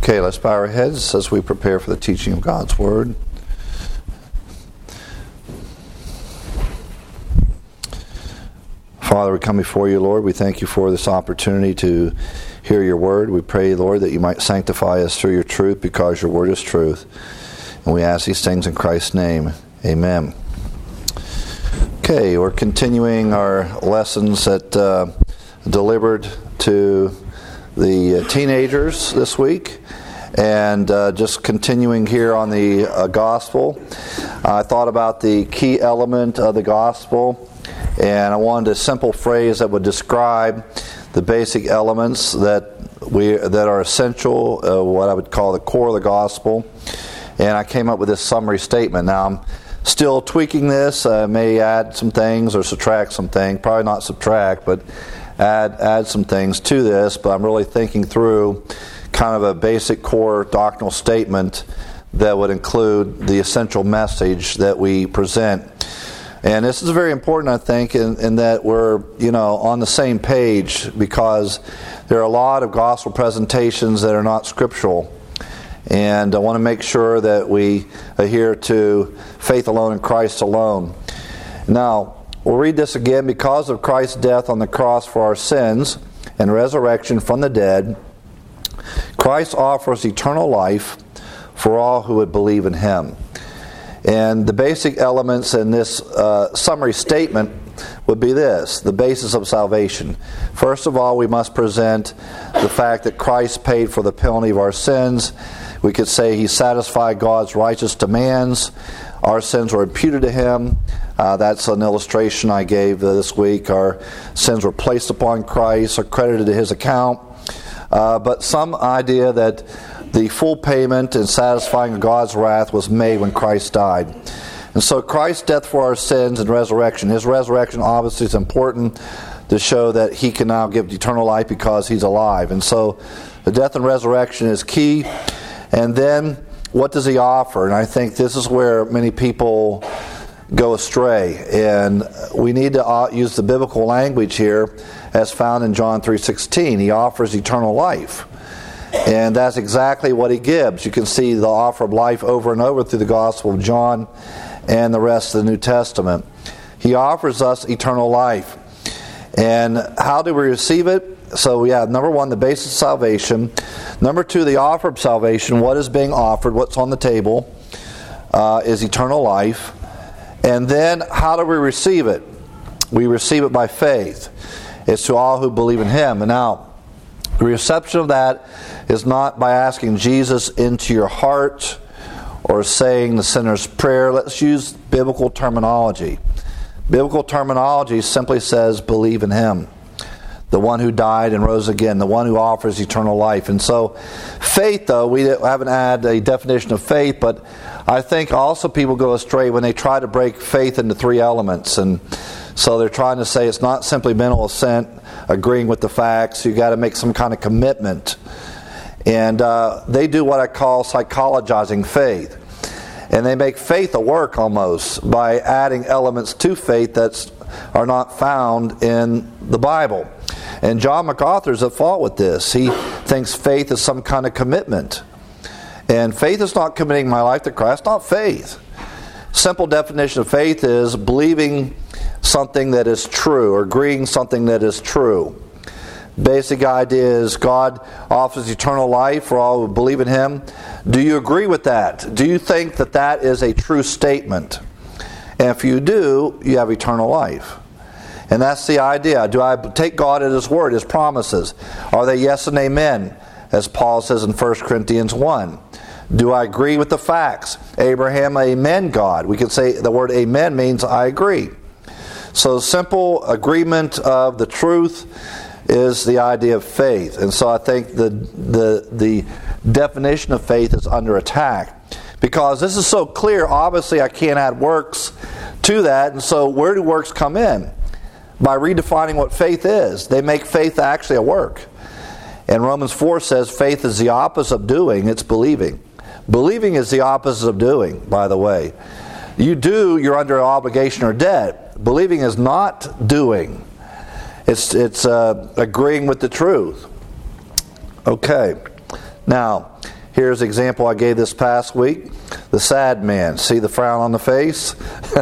Okay, let's bow our heads as we prepare for the teaching of God's Word. Father, we come before you, Lord. We thank you for this opportunity to hear your Word. We pray, Lord, that you might sanctify us through your truth, because your Word is truth. And we ask these things in Christ's name. Amen. Okay, we're continuing our lessons that delivered to the teenagers this week, and just continuing here on the gospel. I thought about the key element of the gospel, and I wanted a simple phrase that would describe the basic elements that are essential, what I would call the core of the gospel. And I came up with this summary statement. Now, I'm still tweaking this. I may add some things or subtract some things. Probably not subtract, but add some things to this. But I'm really thinking through kind of a basic core doctrinal statement that would include the essential message that we present. And this is very important, I think, in that we're, on the same page, because there are a lot of gospel presentations that are not scriptural. And I want to make sure that we adhere to faith alone in Christ alone. Now, we'll read this again. Because of Christ's death on the cross for our sins and resurrection from the dead, Christ offers eternal life for all who would believe in him. And the basic elements in this summary statement would be this: the basis of salvation. First of all, we must present the fact that Christ paid for the penalty of our sins. We could say he satisfied God's righteous demands. Our sins were imputed to him. That's an illustration I gave this week. Our sins were placed upon Christ or credited to his account. But some idea that the full payment and satisfying of God's wrath was made when Christ died. And so Christ's death for our sins and resurrection. His resurrection obviously is important to show that he can now give eternal life because he's alive. And so the death and resurrection is key. And then what does he offer? And I think this is where many people go astray. And we need to use the biblical language here as found in John 3:16. He offers eternal life. And that's exactly what he gives. You can see the offer of life over and over through the Gospel of John and the rest of the New Testament. He offers us eternal life. And how do we receive it? So we have, number one, the basis of salvation. Number two, the offer of salvation. What is being offered, what's on the table, is eternal life. And then how do we receive it? We receive it by faith. It's to all who believe in him. And now, the reception of that is not by asking Jesus into your heart or saying the sinner's prayer. Let's use biblical terminology. Biblical terminology simply says believe in him, the one who died and rose again, the one who offers eternal life. And so faith, though, we haven't had a definition of faith, but I think also people go astray when they try to break faith into three elements. And so they're trying to say it's not simply mental assent, agreeing with the facts. You've got to make some kind of commitment. And they do what I call psychologizing faith. And they make faith a work almost by adding elements to faith that are not found in the Bible. And John MacArthur is at fault with this. He thinks faith is some kind of commitment. And faith is not committing my life to Christ, not faith. Simple definition of faith is believing something that is true, or agreeing something that is true. Basic idea is God offers eternal life for all who believe in him. Do you agree with that? Do you think that that is a true statement? And if you do, you have eternal life. And that's the idea. Do I take God at his word, his promises? Are they yes and amen, as Paul says in 1 Corinthians 1? Do I agree with the facts? Abraham, amen, God. We could say the word amen means I agree. So simple agreement of the truth is the idea of faith. And so I think the definition of faith is under attack. Because this is so clear, obviously I can't add works to that. And so where do works come in? By redefining what faith is. They make faith actually a work. And Romans 4 says faith is the opposite of doing, it's believing. Believing is the opposite of doing, by the way. You do, you're under an obligation or debt. Believing is not doing. It's agreeing with the truth. Okay. Now, Here's the example I gave this past week. The sad man. See the frown on the face?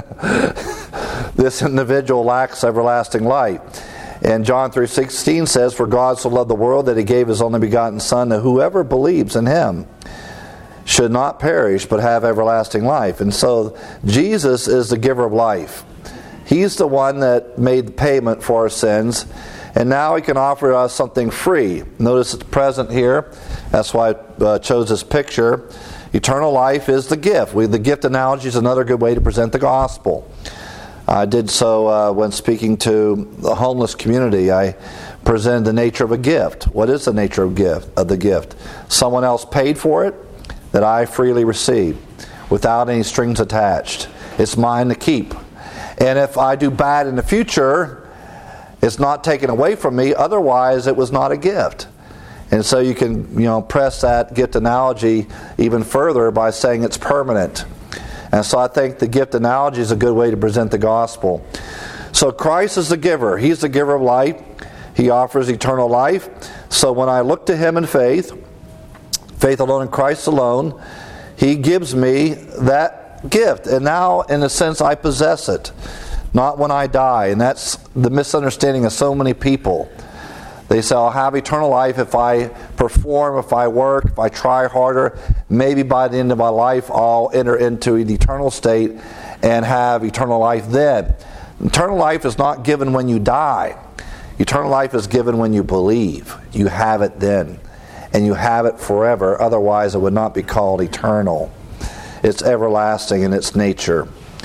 This individual lacks everlasting life. And John 3:16 says, "For God so loved the world that He gave His only begotten Son, that whoever believes in Him should not perish but have everlasting life." And so Jesus is the giver of life. He's the one that made the payment for our sins. And now He can offer us something free. Notice it's present here. That's why I chose this picture. Eternal life is the gift. The gift analogy is another good way to present the gospel. I did so when speaking to the homeless community. I presented the nature of a gift. What is the nature of the gift? Someone else paid for it that I freely receive without any strings attached. It's mine to keep. And if I do bad in the future, it's not taken away from me. Otherwise, it was not a gift. And so you can, press that gift analogy even further by saying it's permanent. And so I think the gift analogy is a good way to present the gospel. So Christ is the giver. He's the giver of life. He offers eternal life. So when I look to Him in faith alone in Christ alone, He gives me that gift. And now, in a sense, I possess it. Not when I die. And that's the misunderstanding of so many people. They say, I'll have eternal life if I perform, if I work, if I try harder. Maybe by the end of my life I'll enter into an eternal state and have eternal life then. Eternal life is not given when you die. Eternal life is given when you believe. You have it then. And you have it forever. Otherwise it would not be called eternal. It's everlasting in its nature.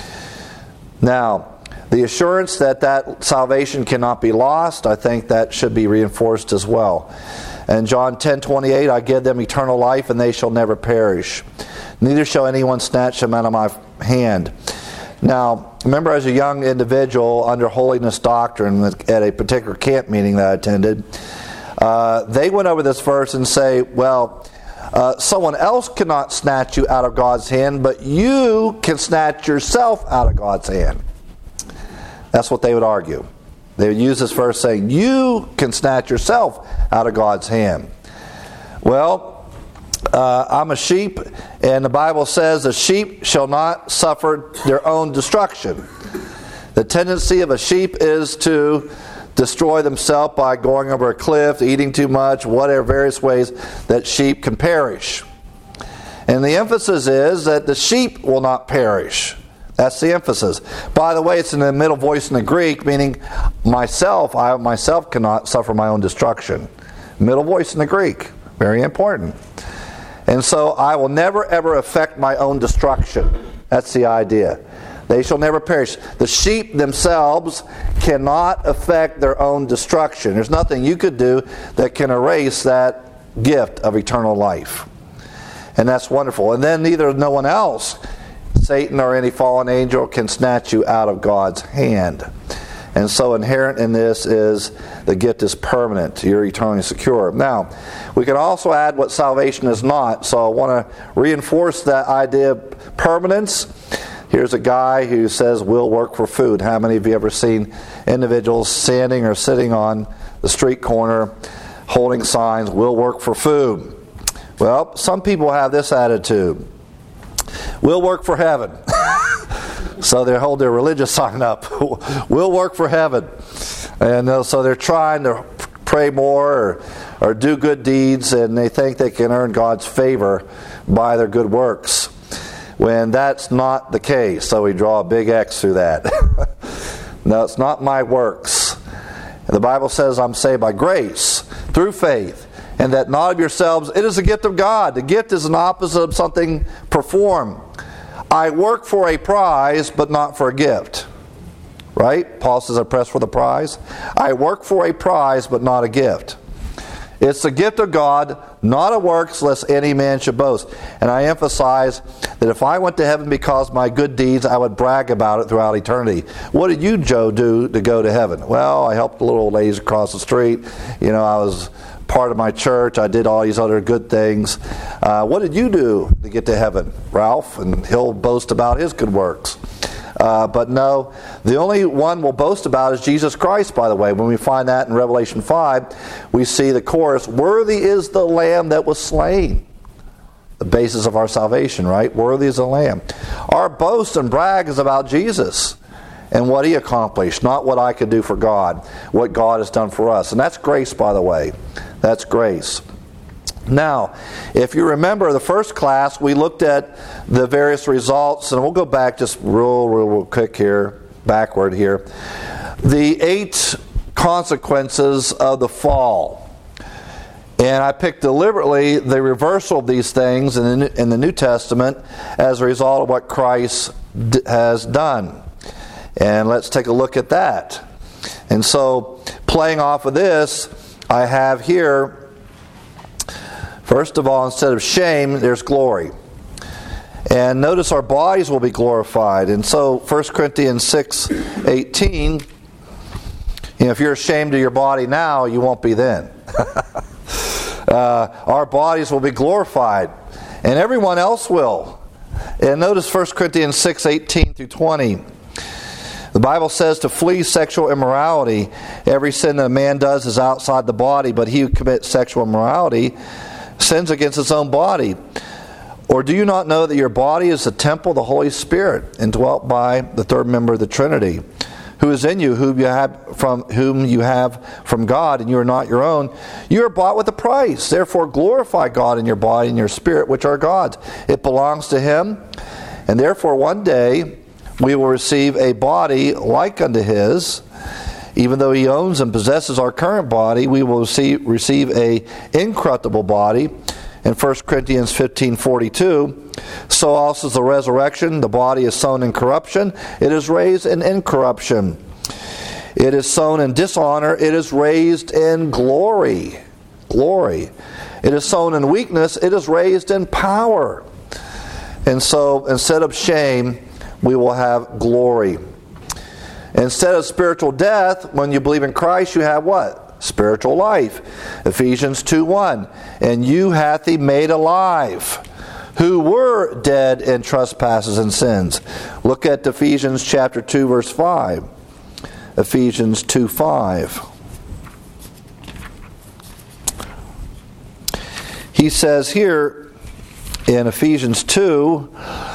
Now, the assurance that salvation cannot be lost, I think that should be reinforced as well. And John 10:28, I give them eternal life, and they shall never perish. Neither shall anyone snatch them out of my hand. Now, remember as a young individual under holiness doctrine at a particular camp meeting that I attended, they went over this verse and say, well, someone else cannot snatch you out of God's hand, but you can snatch yourself out of God's hand. That's what they would argue. They would use this verse saying, you can snatch yourself out of God's hand. Well, I'm a sheep, and the Bible says the sheep shall not suffer their own destruction. The tendency of a sheep is to destroy themselves by going over a cliff, eating too much, whatever, various ways that sheep can perish. And the emphasis is that the sheep will not perish. That's the emphasis. By the way, it's in the middle voice in the Greek, meaning myself, I myself cannot suffer my own destruction. Middle voice in the Greek. Very important. And so I will never ever affect my own destruction. That's the idea. They shall never perish. The sheep themselves cannot affect their own destruction. There's nothing you could do that can erase that gift of eternal life. And that's wonderful. And then no one else, Satan or any fallen angel, can snatch you out of God's hand. And so inherent in this is the gift is permanent. You're eternally secure. Now, we can also add what salvation is not. So I want to reinforce that idea of permanence. Here's a guy who says, we'll work for food. How many of you ever seen individuals standing or sitting on the street corner holding signs, we'll work for food? Well, some people have this attitude. We'll work for heaven. So they hold their religious sign up. We'll work for heaven. And so they're trying to pray more or do good deeds, and they think they can earn God's favor by their good works, when that's not the case. So we draw a big X through that. No, it's not my works. The Bible says I'm saved by grace, through faith, and that not of yourselves. It is a gift of God. The gift is an opposite of something performed. I work for a prize, but not for a gift. Right? Paul says I press for the prize. I work for a prize, but not a gift. It's the gift of God, not of works, lest any man should boast. And I emphasize that if I went to heaven because of my good deeds, I would brag about it throughout eternity. What did you, Joe, do to go to heaven? Well, I helped the little old ladies across the street. I was part of my church. I did all these other good things. What did you do to get to heaven, Ralph? And he'll boast about his good works. But no, the only one we'll boast about is Jesus Christ, by the way. When we find that in Revelation 5, we see the chorus, worthy is the Lamb that was slain. the basis of our salvation, right? Worthy is the Lamb. Our boast and brag is about Jesus and what He accomplished, not what I could do for God, what God has done for us. And that's grace, by the way. That's grace. Now, if you remember the first class, we looked at the various results, and we'll go back just real quick here, backward here. The 8 consequences of the fall. And I picked deliberately the reversal of these things in the New Testament as a result of what Christ has done. And let's take a look at that. And so, playing off of this, I have here, first of all, instead of shame, there's glory. And notice our bodies will be glorified. And so 1 Corinthians 6:18, if you're ashamed of your body now, you won't be then. Our bodies will be glorified. And everyone else will. And notice 1 Corinthians 6:18 through 20. The Bible says to flee sexual immorality. Every sin that a man does is outside the body, but he who commits sexual immorality sins against his own body. Or do you not know that your body is the temple of the Holy Spirit, indwelt by the third member of the Trinity, who is in you, whom you have from God, and you are not your own? You are bought with a price. Therefore glorify God in your body and your spirit, which are God's. It belongs to Him, and therefore one day we will receive a body like unto His. Even though He owns and possesses our current body, we will receive a incorruptible body. In 1 Corinthians 15:42, so also is the resurrection. The body is sown in corruption, it is raised in incorruption. It is sown in dishonor, it is raised in glory. Glory. It is sown in weakness, it is raised in power. And so, instead of shame, we will have glory. Instead of spiritual death, when you believe in Christ, you have what? Spiritual life. Ephesians 2:1. And you hath He made alive, who were dead in trespasses and sins. Look at Ephesians chapter 2, verse 5. Ephesians 2:5. He says here in Ephesians 2,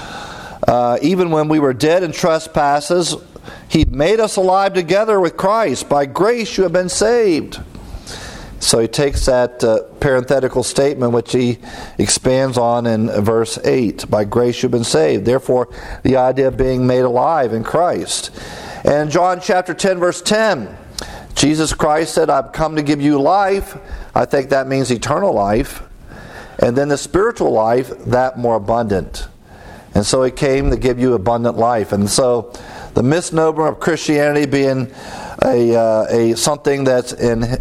even when we were dead in trespasses, He made us alive together with Christ. By grace you have been saved. So he takes that parenthetical statement, which he expands on in verse 8. By grace you have been saved. Therefore, the idea of being made alive in Christ. And John chapter 10, verse 10. Jesus Christ said, I've come to give you life. I think that means eternal life. And then the spiritual life, that more abundant. And so He came to give you abundant life. And so the misnomer of Christianity being a something that's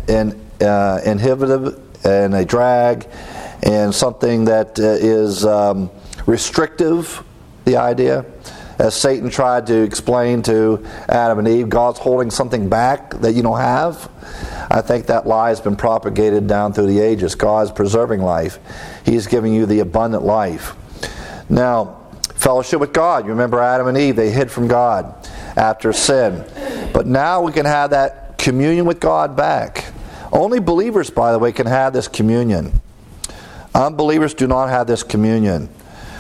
inhibitive and a drag, and something that is restrictive, the idea, as Satan tried to explain to Adam and Eve, God's holding something back that you don't have. I think that lie has been propagated down through the ages. God's preserving life. He's giving you the abundant life. Now, fellowship with God. You remember Adam and Eve, they hid from God after sin. But now we can have that communion with God back. Only believers, by the way, can have this communion. Unbelievers do not have this communion.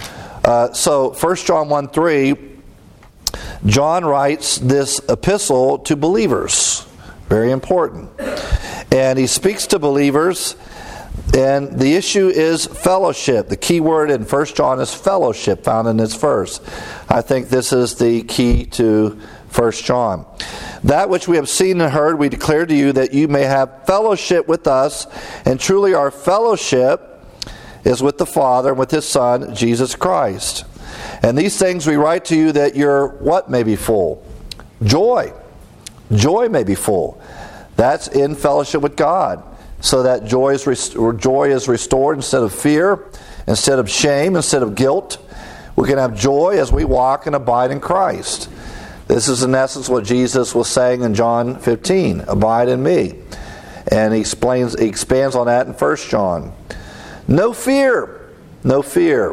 So 1 John 1:3, John writes this epistle to believers. Very important. And he speaks to believers, and the issue is fellowship. The key word in 1 John is fellowship, found in this verse. I think this is the key to 1 John. That which we have seen and heard, we declare to you, that you may have fellowship with us. And truly our fellowship is with the Father and with His Son, Jesus Christ. And these things we write to you, that your what may be full? Joy. Joy may be full. That's in fellowship with God. So that joy is restored instead of fear, instead of shame, instead of guilt. We can have joy as we walk and abide in Christ. This is in essence what Jesus was saying in John 15. Abide in me. And he expands on that in 1 John. No fear. No fear.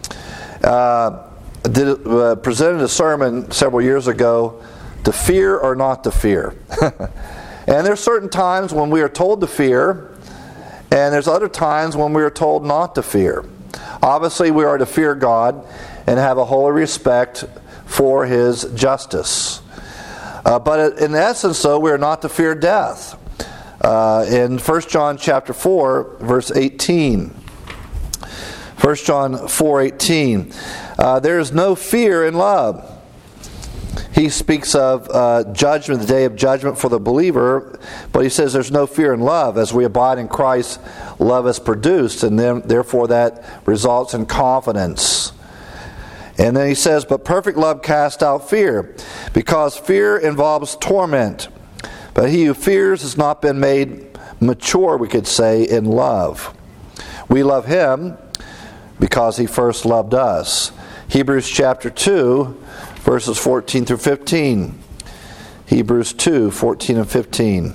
Presented a sermon several years ago, to fear or not to fear. And there's certain times when we are told to fear, and there's other times when we are told not to fear. Obviously, we are to fear God and have a holy respect for His justice. But in essence, though, we are not to fear death. In 1 John chapter 4, verse 18. 1 John 4:18. There is no fear in love. He speaks of judgment, the day of judgment for the believer, but he says there's no fear in love. As we abide in Christ, love is produced, and then therefore that results in confidence. And then he says, but perfect love casts out fear, because fear involves torment. But he who fears has not been made mature, we could say, in love. We love Him because He first loved us. Hebrews chapter 2, verses 14 through 15. Hebrews 2, 14 and 15.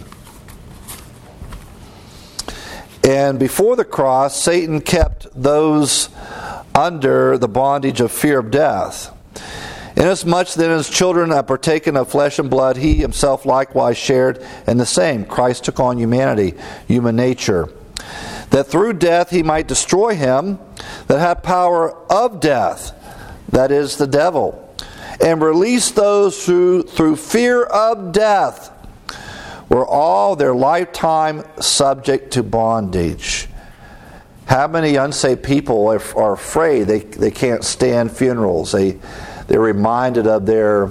And before the cross, Satan kept those under the bondage of fear of death. Inasmuch then as children have partaken of flesh and blood, he himself likewise shared in the same. Christ took on humanity, human nature, that through death he might destroy him that had power of death, that is, the devil, and release those who through fear of death were all their lifetime subject to bondage. How many unsaved people are afraid? They can't stand funerals. They're reminded of their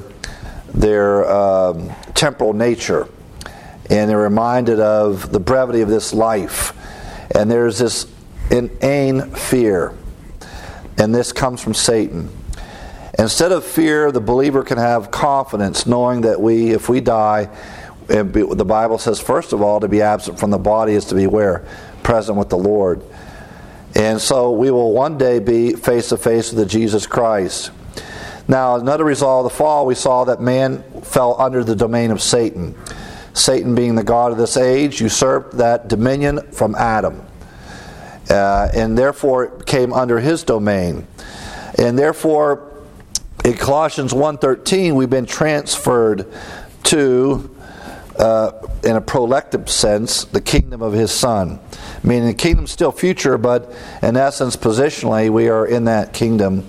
temporal nature, and they're reminded of the brevity of this life. And there's this inane fear, and this comes from Satan. Instead of fear, the believer can have confidence, knowing that if we die, the Bible says, first of all, to be absent from the body is to be where? Present with the Lord. And so we will one day be face to face with Jesus Christ. Now, another result of the fall, we saw that man fell under the domain of Satan. Satan, being the god of this age, usurped that dominion from Adam. And therefore it came under his domain. And therefore, in Colossians 1:13, we've been transferred to, in a prolective sense, the kingdom of his Son. Meaning the kingdom's still future, but in essence, positionally, we are in that kingdom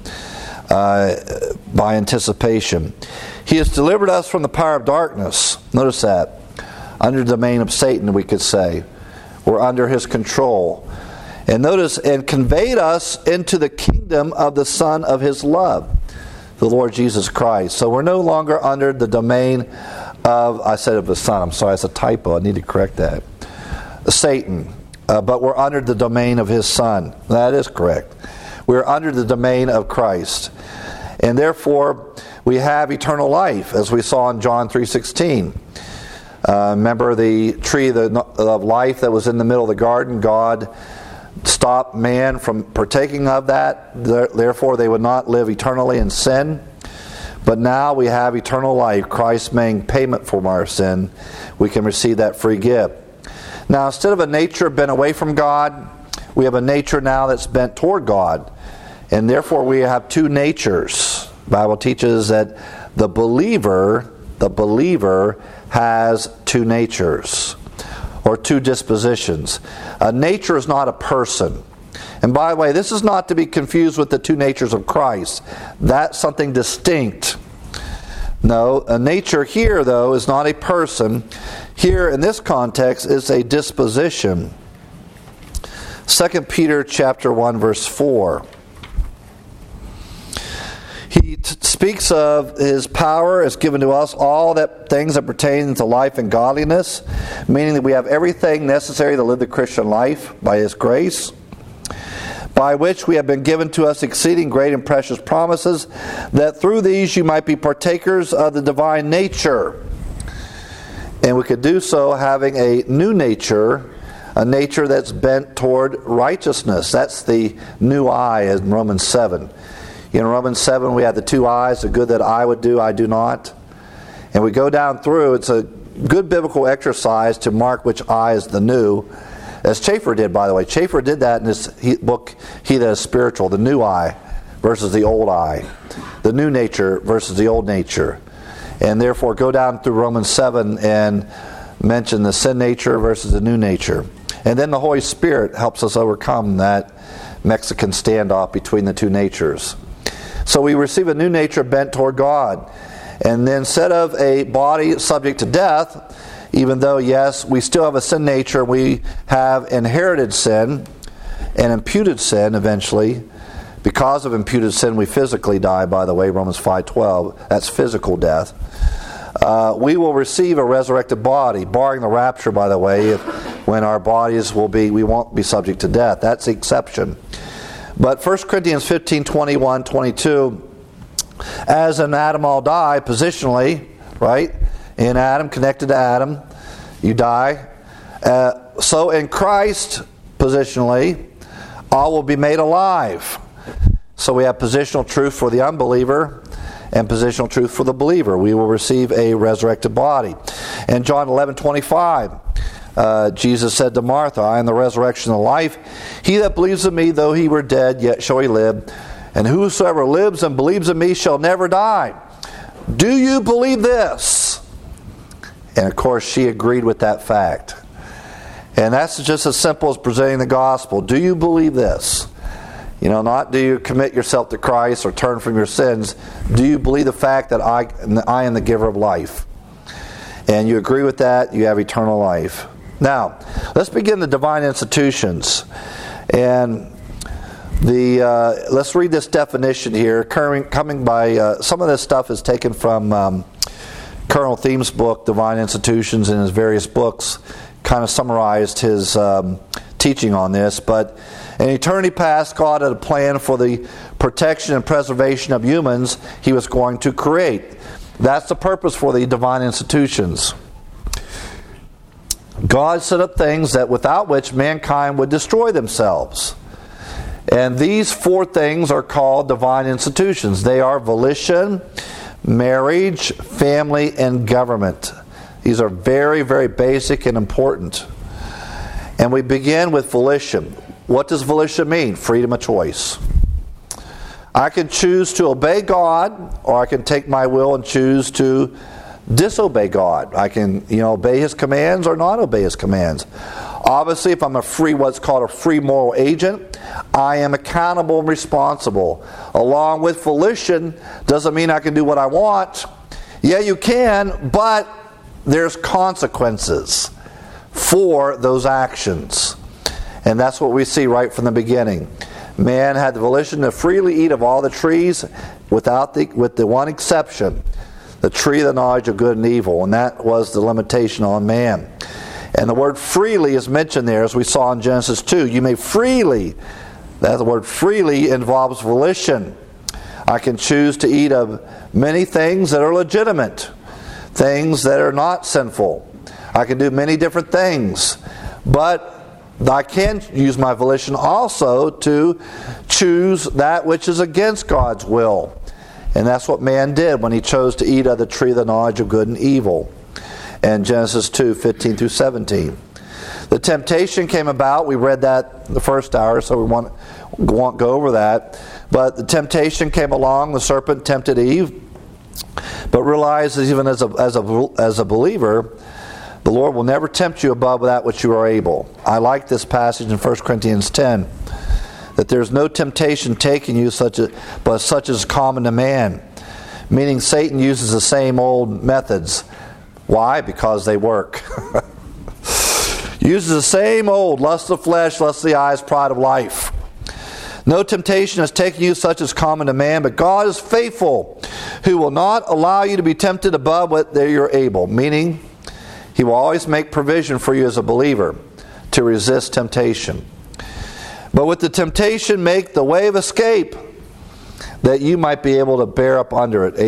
by anticipation. He has delivered us from the power of darkness. Notice that. Under the domain of Satan, we could say. We're under his control. And notice, and conveyed us into the kingdom of the Son of his love, the Lord Jesus Christ. So we're no longer under the domain of, I said of the Son, I'm sorry, it's a typo, I need to correct that. Satan. But we're under the domain of his Son. That is correct. We're under the domain of Christ. And therefore, we have eternal life, as we saw in John 3:16. Remember the tree of life that was in the middle of the garden? God stopped man from partaking of that. Therefore, they would not live eternally in sin. But now we have eternal life. Christ making payment for our sin. We can receive that free gift. Now, instead of a nature bent away from God, we have a nature now that's bent toward God. And therefore we have two natures. The Bible teaches that the believer has two natures, or two dispositions. A nature is not a person. And by the way, this is not to be confused with the two natures of Christ. That's something distinct. No, a nature here, though, is not a person. Here, in this context, is a disposition. 2 Peter chapter 1, verse 4. He speaks of his power is given to us all that things that pertain to life and godliness, meaning that we have everything necessary to live the Christian life by his grace, by which we have been given to us exceeding great and precious promises, that through these you might be partakers of the divine nature. And we could do so having a new nature, a nature that's bent toward righteousness. That's the new I in Romans 7. In Romans 7 we have the two I's, the good that I would do, I do not. And we go down through, it's a good biblical exercise to mark which I is the new, as Schaeffer did, by the way. Schaeffer did that in his book, He That Is Spiritual, the new I versus the old I, the new nature versus the old nature. And therefore go down through Romans 7 and mention the sin nature versus the new nature. And then the Holy Spirit helps us overcome that Mexican standoff between the two natures. So we receive a new nature bent toward God. And then instead of a body subject to death, even though, yes, we still have a sin nature, we have inherited sin and imputed sin eventually. Because of imputed sin, we physically die, by the way, Romans 5:12. That's physical death. We will receive a resurrected body, barring the rapture, by the way, when our bodies we won't be subject to death. That's the exception. But 1 Corinthians 15, 21, 22, as in Adam all die, positionally, right? In Adam, connected to Adam, you die. So in Christ, positionally, all will be made alive. So we have positional truth for the unbeliever and positional truth for the believer. We will receive a resurrected body. In John 11:25, Jesus said to Martha, I am the resurrection and the life. He that believes in me, though he were dead, yet shall he live. And whosoever lives and believes in me shall never die. Do you believe this? And of course, she agreed with that fact. And that's just as simple as presenting the gospel. Do you believe this? You know, not do you commit yourself to Christ or turn from your sins. Do you believe the fact that I am the giver of life? And you agree with that, you have eternal life. Now, let's begin the divine institutions. And let's read this definition here, coming by, some of this stuff is taken from Colonel Thiem's book, Divine Institutions, in his various books, kind of summarized his teaching on this. But in eternity past, God had a plan for the protection and preservation of humans He was going to create. That's the purpose for the divine institutions. God set up things that without which mankind would destroy themselves. And these four things are called divine institutions. They are volition, marriage, family, and government. These are very, very basic and important. And we begin with volition. What does volition mean? Freedom of choice. I can choose to obey God, or I can take my will and choose to disobey God. I can, obey His commands or not obey His commands. Obviously, if I'm what's called a free moral agent, I am accountable and responsible. Along with volition, doesn't mean I can do what I want. Yeah, you can, but there's consequences for those actions. And that's what we see right from the beginning. Man had the volition to freely eat of all the trees with the one exception, the tree of the knowledge of good and evil. And that was the limitation on man. And the word freely is mentioned there, as we saw in Genesis 2. You may freely, the word freely involves volition. I can choose to eat of many things that are legitimate, things that are not sinful. I can do many different things. But I can use my volition also to choose that which is against God's will. And that's what man did when he chose to eat of the tree of the knowledge of good and evil. And Genesis 2, 15 through 17. The temptation came about. We read that the first hour, so we won't go over that. But the temptation came along. The serpent tempted Eve. But realize that even as a believer, the Lord will never tempt you above that which you are able. I like this passage in 1 Corinthians 10, that there's no temptation taking you but such as common to man. Meaning Satan uses the same old methods. Why? Because they work. Uses the same old lust of the flesh, lust of the eyes, pride of life. No temptation has taken you such as common to man, but God is faithful, who will not allow you to be tempted above what you're able. Meaning, He will always make provision for you as a believer to resist temptation. But with the temptation, make the way of escape, that you might be able to bear up under it.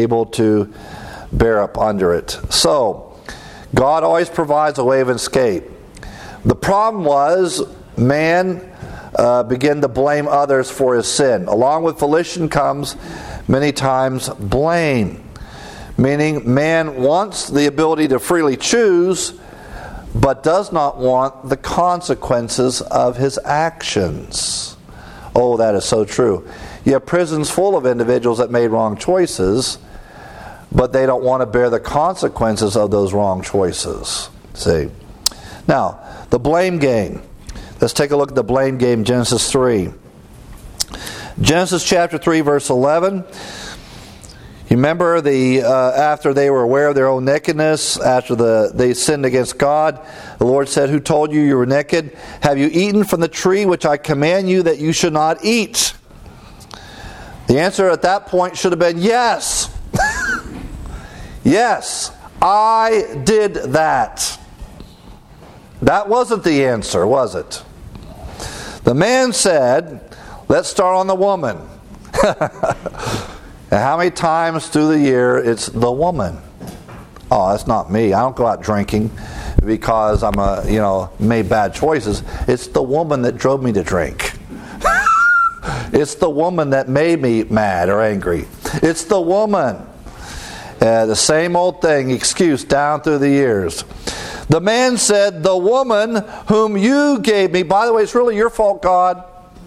So, God always provides a way of escape. The problem was, man began to blame others for his sin. Along with volition comes, many times, blame. Meaning, man wants the ability to freely choose, but does not want the consequences of his actions. Oh, that is so true. You have prisons full of individuals that made wrong choices, but they don't want to bear the consequences of those wrong choices. See? Now, the blame game. Let's take a look at the blame game, Genesis 3. Genesis chapter 3, verse 11. You remember after they were aware of their own nakedness, after they sinned against God, the Lord said, "Who told you you were naked? Have you eaten from the tree which I command you that you should not eat?" The answer at that point should have been yes. Yes, I did that. That wasn't the answer, was it? The man said, "Let's start on the woman." And how many times through the year it's the woman? Oh, that's not me. I don't go out drinking because I'm made bad choices. It's the woman that drove me to drink. It's the woman that made me mad or angry. It's the woman. The same old thing, excuse down through the years. The man said, "The woman whom you gave me," by the way, it's really your fault, God.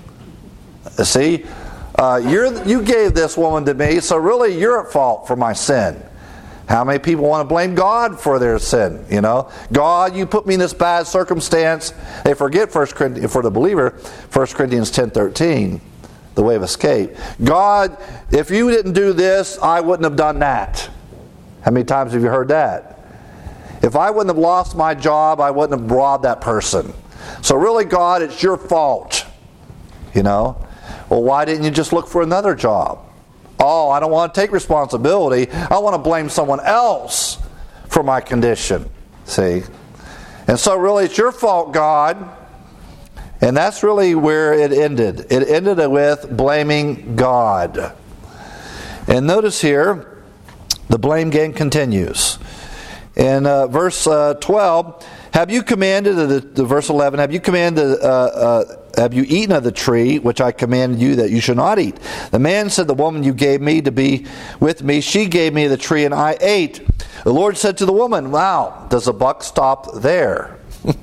See? You gave this woman to me, so really you're at fault for my sin. How many people want to blame God for their sin? God, you put me in this bad circumstance. They forget 1 Corinthians, for the believer, 1 Corinthians 10:13, the way of escape. God, if you didn't do this, I wouldn't have done that. How many times have you heard that? If I wouldn't have lost my job, I wouldn't have robbed that person. So really, God, it's your fault. Well, why didn't you just look for another job? Oh, I don't want to take responsibility. I want to blame someone else for my condition. See? And so really it's your fault, God. And that's really where it ended. It ended with blaming God. And notice here, the blame game continues. In verse 12, have you commanded, verse 11, have you eaten of the tree which I commanded you that you should not eat? The man said, "The woman you gave me to be with me, she gave me the tree and I ate." The Lord said to the woman, "Wow, does the buck stop there?"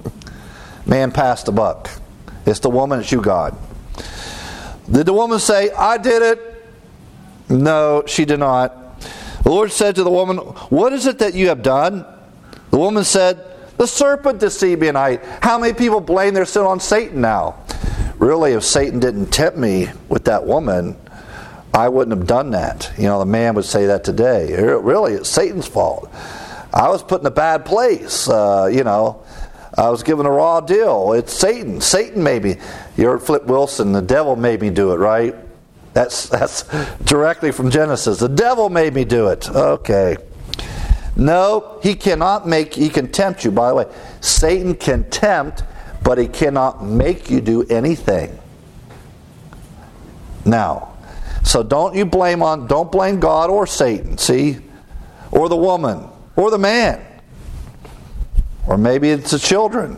Man passed the buck. It's the woman, it's you, God. Did the woman say, "I did it"? No, she did not. The Lord said to the woman, "What is it that you have done?" The woman said, "The serpent deceived me and I ate." How many people blame their sin on Satan now? Really, if Satan didn't tempt me with that woman, I wouldn't have done that. The man would say that today. Really, it's Satan's fault. I was put in a bad place. I was given a raw deal. It's Satan. Satan made me. You heard Flip Wilson, the devil made me do it, right? That's directly from Genesis. The devil made me do it. Okay. No, he can tempt you. By the way, Satan can tempt, but he cannot make you do anything. Now, so don't blame God or Satan, see? Or the woman, or the man. Or maybe it's the children.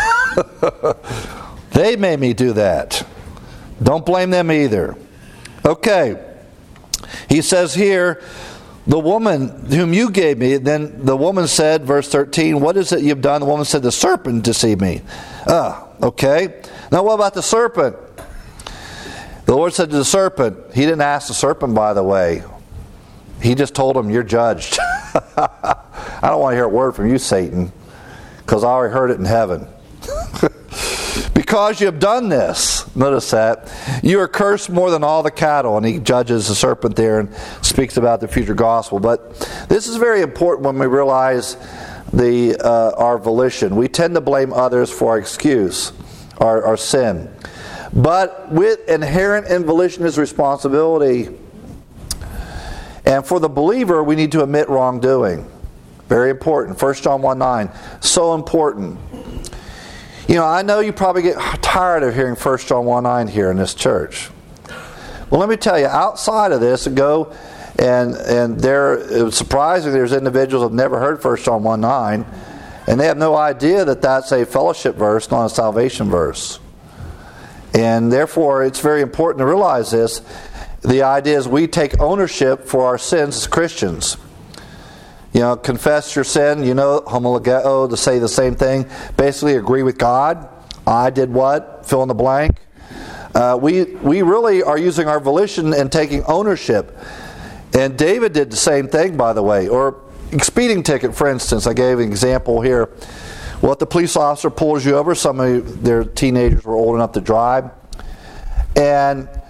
They made me do that. Don't blame them either. Okay. He says here, "The woman whom you gave me," then the woman said, verse 13, "What is it you've done?" The woman said, "The serpent deceived me." Okay. Now what about the serpent? The Lord said to the serpent, he didn't ask the serpent, by the way. He just told him, "You're judged." I don't want to hear a word from you, Satan, because I already heard it in heaven. "Because you have done this," notice that, "you are cursed more than all the cattle." And he judges the serpent there and speaks about the future gospel. But this is very important when we realize our volition. We tend to blame others for our excuse, our sin. But with inherent in volition is responsibility. And for the believer, we need to admit wrongdoing. Very important. 1 John 1:9. So important. I know you probably get tired of hearing 1 John 1:9 here in this church. Well, let me tell you, outside of this, go and it was surprising there's individuals who have never heard 1 John 1:9, and they have no idea that that's a fellowship verse, not a salvation verse. And therefore, it's very important to realize this. The idea is we take ownership for our sins as Christians. Confess your sin, homologeo, to say the same thing. Basically agree with God. I did what? Fill in the blank. We really are using our volition and taking ownership. And David did the same thing, by the way. Or speeding ticket, for instance. I gave an example here. Well, if the police officer pulls you over, some of their teenagers were old enough to drive, and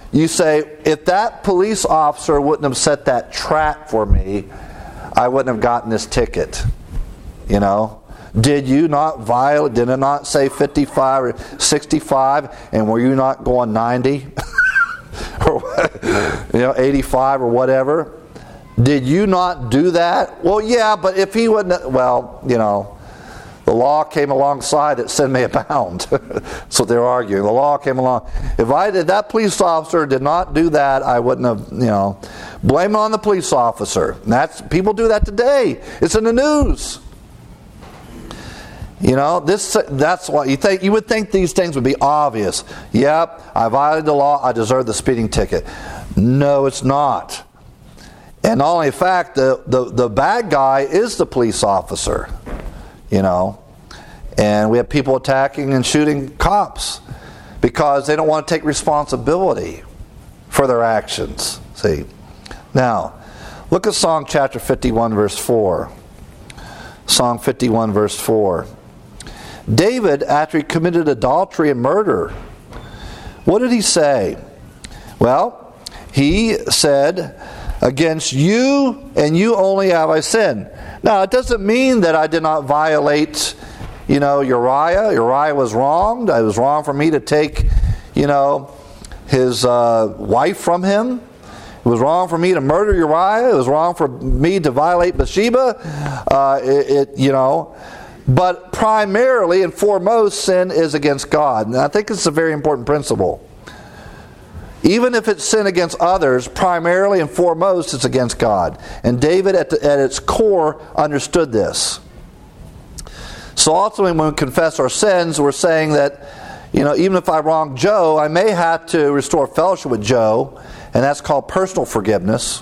you say, if that police officer wouldn't have set that trap for me, I wouldn't have gotten this ticket. You know? Did you not violate, did it not say 55 or 65, and were you not going 90? Or 85 or whatever? Did you not do that? Well, yeah, but if he wouldn't, the law came alongside that sin may abound. That's what they're arguing. The law came along. If that police officer did not do that, I wouldn't have, blame it on the police officer. And people do that today. It's in the news. That's why you would think these things would be obvious. Yep, I violated the law, I deserve the speeding ticket. No, it's not. And not only fact, the bad guy is the police officer. And we have people attacking and shooting cops because they don't want to take responsibility for their actions. See? Now, look at Psalm chapter 51, verse 4. Psalm 51, verse 4. David, after he committed adultery and murder, what did he say? Well, he said, against you and you only have I sinned. Now, it doesn't mean that I did not violate, Uriah. Uriah was wronged. It was wrong for me to take, his wife from him. It was wrong for me to murder Uriah. It was wrong for me to violate Bathsheba. But primarily and foremost, sin is against God. And I think it's a very important principle. Even if it's sin against others, primarily and foremost, it's against God. And David, at its core, understood this. So ultimately, when we confess our sins, we're saying that, even if I wrong Joe, I may have to restore fellowship with Joe, and that's called personal forgiveness.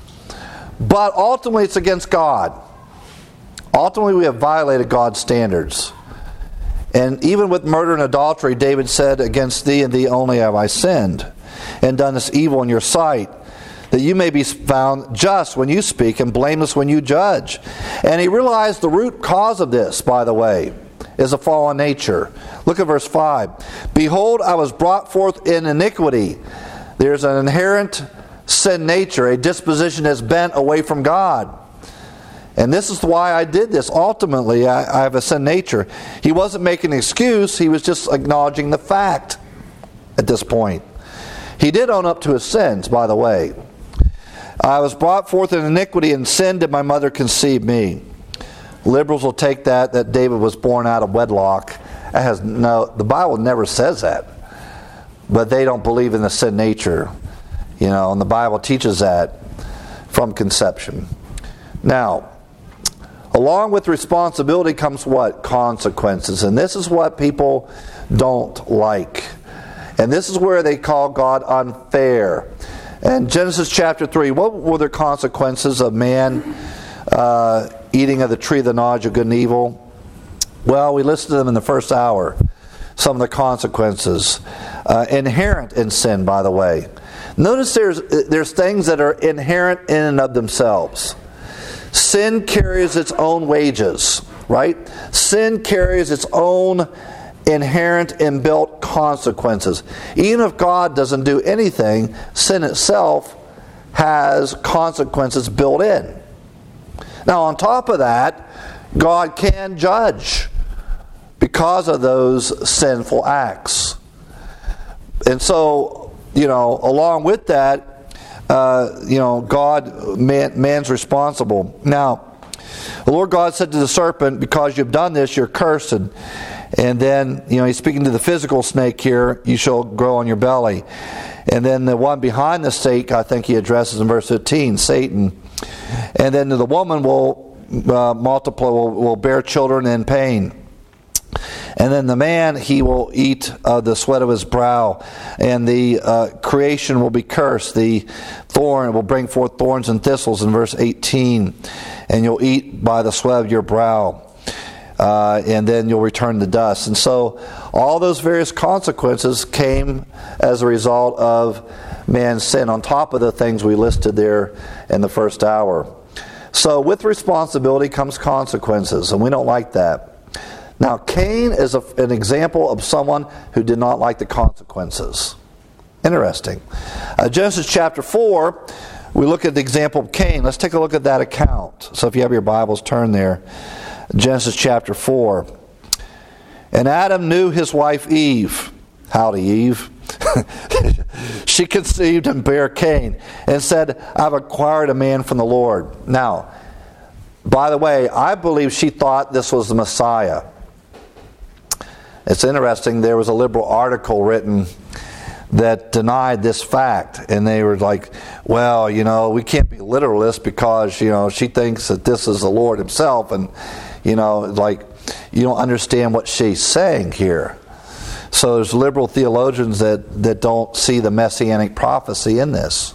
But ultimately, it's against God. Ultimately, we have violated God's standards. And even with murder and adultery, David said, against thee and thee only have I sinned, and done this evil in your sight, that you may be found just when you speak and blameless when you judge. And he realized the root cause of this, by the way, is a fallen nature. Look at verse 5. Behold, I was brought forth in iniquity. There's an inherent sin nature, a disposition that's bent away from God. And this is why I did this. Ultimately, I have a sin nature. He wasn't making an excuse. He was just acknowledging the fact at this point. He did own up to his sins, by the way. I was brought forth in iniquity, and sin did my mother conceive me. Liberals will take that David was born out of wedlock. The Bible never says that. But they don't believe in the sin nature. And the Bible teaches that from conception. Now, along with responsibility comes what? Consequences. And this is what people don't like. And this is where they call God unfair. In Genesis chapter 3, what were the consequences of man eating of the tree of the knowledge of good and evil? Well, we listed them in the first hour. Some of the consequences. Inherent in sin, by the way. Notice there's things that are inherent in and of themselves. Sin carries its own wages, right? Sin carries its own inherent inbuilt consequences. Even if God doesn't do anything, sin itself has consequences built in. Now, on top of that, God can judge because of those sinful acts. And so, along with that, man's responsible. Now, the Lord God said to the serpent, because you've done this, you're cursed. And then, he's speaking to the physical snake here, you shall grow on your belly. And then the one behind the snake, I think he addresses in verse 15, Satan. And then the woman will multiply, will bear children in pain. And then the man, he will eat the sweat of his brow, and the creation will be cursed. The thorn will bring forth thorns and thistles in verse 18, and you'll eat by the sweat of your brow, and then you'll return to dust. And so all those various consequences came as a result of man's sin, on top of the things we listed there in the first hour. So with responsibility comes consequences, and we don't like that. Now, Cain is an example of someone who did not like the consequences. Interesting. Genesis chapter 4, we look at the example of Cain. Let's take a look at that account. So if you have your Bibles, turn there. Genesis chapter 4. And Adam knew his wife Eve. Howdy, Eve. She conceived and bare Cain and said, I've acquired a man from the Lord. Now, by the way, I believe she thought this was the Messiah. It's interesting, there was a liberal article written that denied this fact. And they were like, well, we can't be literalists because, she thinks that this is the Lord himself. And, you don't understand what she's saying here. So there's liberal theologians that don't see the messianic prophecy in this.